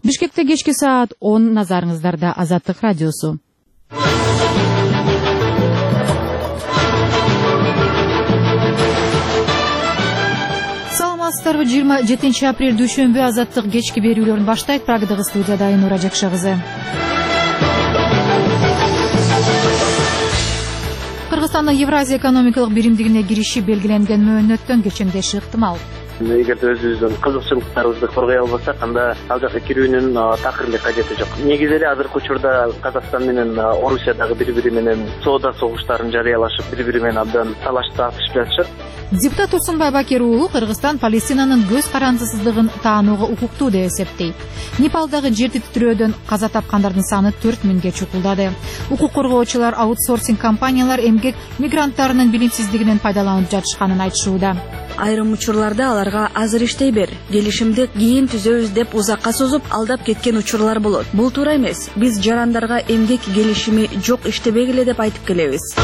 Бишкекте кечки саат 10 назарыңыздарда Азаттык радиосу. Саламатсыздарбы? 27 апрель дүйшөмбү Азаттык кечки берүүлөрүн баштайт. Прагдагы студияда Айнура Жакшы. Кыргызстандын Евразия экономикалык биримдигине кириши белгиленген мөөнөттөн кечемдеши ыктымал. Эгерде өзүбүздүн кызыкчылыктарыбызды коргой албасак, анда ал жакка кирүүнүн такырдык кажети жок. Негизи эле азыркы учурда Казакстан менен Орусия дагы бири-бири менен соода согуштарын жарыялашып, бири-бири менен абдан талашып атышып жатышат. Депутат Турсунбай Бакир уулу Кыргызстан Палестинанын көз карандысыздыгын таанууга укуктуу деп эсептейт. Непалдагы жер титирөөдөн каза тапкандардын саны 4000ге чукулдады. Укук коргоочулар аутсорсинг компаниялар эмгек мигранттарынын билимсиздигинен пайдаланып жатышканын айтышууда. Айрым учурларда аларга азыр иштей бер, келишимди кийин түзөбүз деп узакка созуп алдап кеткен учурлар болот. Бул туура эмес. Биз жарандарга эмгек келишими жок иштебегиле деп айтып келебиз.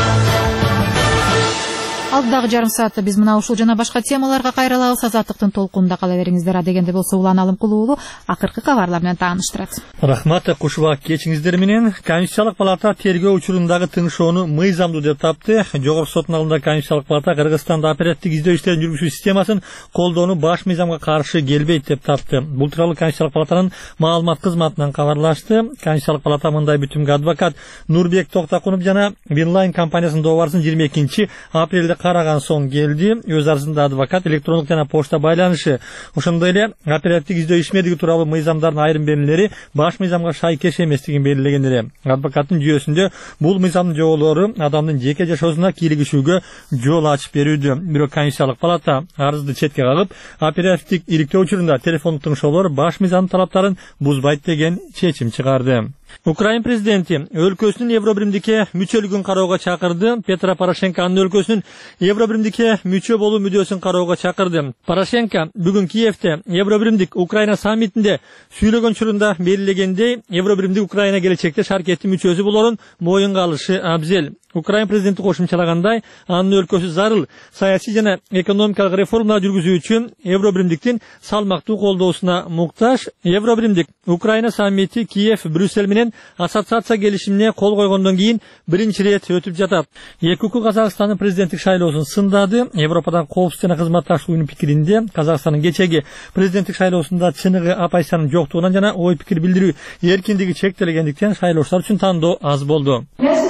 Алдагы жарым саатта биз мына ушул жана башка темаларга кайрылабыз. Азаттыктын толкунунда кала бериңиздер. Дегенде болсо Улан Алымкул уулу акыркы кабарлар менен тааныштырат. Рахмат, кушуба кечиңиздер менен. Конституциялык палата тергөө учурундагы тыңшоону мыйзамдуу деп тапты. Жогорку соттун алдында Конституциялык палата Кыргызстанда оперативдик издөө иштерин жүргүзүү системасын колдоону баш мыйзамга каршы келбейт деп тапты. Бул тууралуу Конституциялык палатанын маалымат кызматынан кабарлашты. Конституциялык палата мындай бүтүмгө адвокат Нурбек Токтакунов жана Винлайн компаниясынын добарысын 22 апрелде караган соң келди. Өз арызында адвокат электрондук жана почта байланышы, ошондой эле оперативдик издөө ишмердиги тууралуу мыйзамдардын айрым берүүлери баш мыйзамга шайкеш эместигин белгилеген эле. Адвокаттын жүйөсүндө бул мыйзамдын жоболору адамдын жеке жашоосуна кийлигишүүгө жол ачып берүүдө. Бирок Конституциялык палата арызды четке кагып, оперативдик иликтөө учурунда телефондук тыңшоолор баш мыйзамдын талаптарын бузбайт деген чечим чыгарды. Украин президенти өлкөсүнүн Евробиримдикке мүчөлүгүн кароого чакырды. Петро Порошенко анын өлкөсүнүн Евробиримдикке мүчө болуу мүдөөсүн кароого чакырды. Порошенко бүгүн Киевте Евробиримдик Украина саммитинде сүйлөгөн учурунда белгилегендей, Евробиримдик Украина келечекте шаркеттин мүчөсү болорун моюнга алышы абзел. Украин президенти кошумчалагандай, анын өлкөсү зарыл саясий жана экономикалык реформалар жүргүзүү үчүн Евробиримдиктин салмактуу колдоосуна муктаж. Евробиримдик Украина саммити Киев Брюссель менен ассоциация келишимине кол койгондон кийин биринчи ирет өтүп жатат. ЭКУ Казакстандын президенттик шайлоосун сындады. Европадан коопсуздук жана кызматташтык пикиринде Казакстандын кечеги президенттик шайлоосунда чыныгы оппозициянын жоктугунан жана ой пикир билдирүү эркиндиги чектелгендиктен шайлоочулар үчүн тандоо аз болду.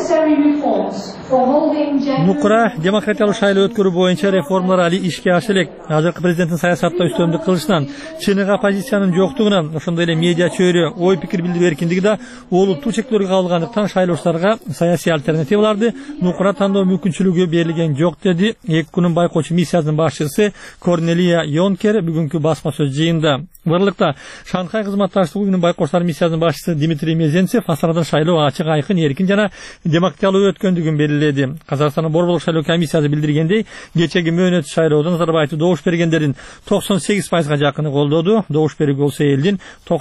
Нукура демократиялык шайлоо өткөрүү боюнча реформалар али ишке аша элек. Азыркы президенттин саясатта үстөмдүк кылышынан, чыныгы оппозициянын жоктугунан, ошондой эле медиа чөйрө, ой пикир билдирүү эркиндиги да олуттуу чектөөлөргө кабылгандыктан шайлоочуларга саясий альтернативаларды нукура тандоо мүмкүнчүлүгү берилген жок, деди ЭКУнун байкоочу миссиясынын башчысы Корнелия Йонкер бүгүнкү басма сөз жыйында. Барлыкта Шанхай кызматташтык уюмунун байкоочулар миссиясынын башчысы Дмитрий Мезенцев Астанадан шайлоо ачык, айкын, эркин жана демократиялуу өткөндүгүн белгиледи. Казакстандын борборлук шайлоо комиссиясы билдиргендей, кечеги мөөнөт шайлоодон Назарбаевди добуш бергендердин 98%га жакыны колдоду. Добуш берүүгө болсо элдин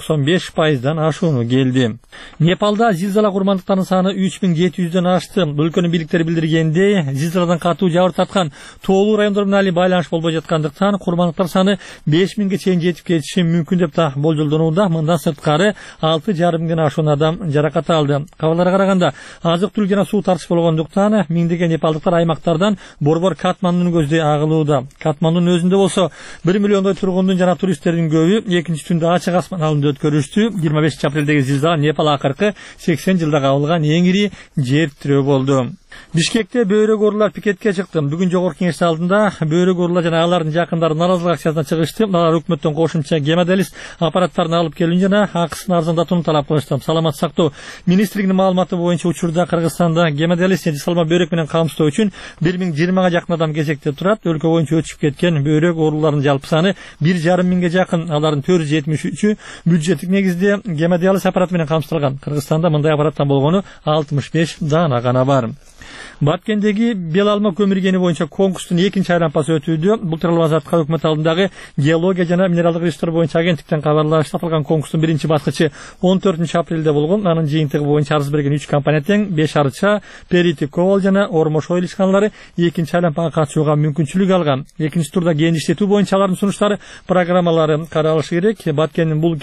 95%дан ашууну келди. Непалда зилзала курмандыктарынын саны 3700дөн ашты. Өлкөнүн бийликтери билдиргендей, зилзаладан катуу жабыр тарткан тоолуу райондор менен али байланыш болбой жаткандыктан курмандыктар саны 5000ге чейин жетип кетиши мүмкүн деп та болжолдонууда. Мындан сырткары 6500ден ашуун адам жаракат алды. Кабарларга караганда азык-түлүк жана суу тартыш болгондуктан миңдеген непалдыктар аймактардан борбор Катмандуну көздөй агылууда. Катмандунун өзүндө болсо 1 миллиондой тургундун жана туристтердин көбү экинчи түндө ачык асман алдында өткөрүштү. 25 апрелдеги зилзала Непал акыркы 80 жылда кабылган эң ири жер тирөө болду. Бишкекте бөйрөк оорулар пикетке чыкты. Бүгүн жогорку кеңеш алдында бөйрөк оорулар жана алардын жакындары нааразылык акциясына чыгышты. Алар өкмөттөн кошумча гемодиализ аппараттарын алып келүүнү жана акысын арзандатууну талап кылышты. Саламат сактоо министрлигинин маалыматы боюнча учурда Кыргызстанда гемодиализ салма бөйрөк менен камсыздоо үчүн 1020га жакын адам кезекте турат. Өлкө боюнча өтүшүп кеткен бөйрөк ооруларынын жалпы саны 1,5 миңге жакын. Алардын 473-ü бюджеттик негизде гемодиализ аппараты менен камсыздалган. Кыргызстанда мындай аппараттан болгону 65 даана гана бар. Баткендеги Белалма көмүргени боюнча конкурстун экинчи айлампасы өтүүдө. Бул тууралуу Азаттыкка өкмөт алдындагы геология жана минералдык ресурстар боюнча агенттиктен кабарлашты. Аталган конкурстун биринчи баскычы 14 апрелде болгон. Анын жыйынтыгы боюнча арыз берген 3 компания тең 5 арча, Перити Ковал жана Ормош ойл ишканалары экинчи айлампага катышууга мүмкүнчүлүк алган. Экинчи турда кээин иштетүү боюнча алардын сунуштары, программалары каралышы керек. Баткендин бул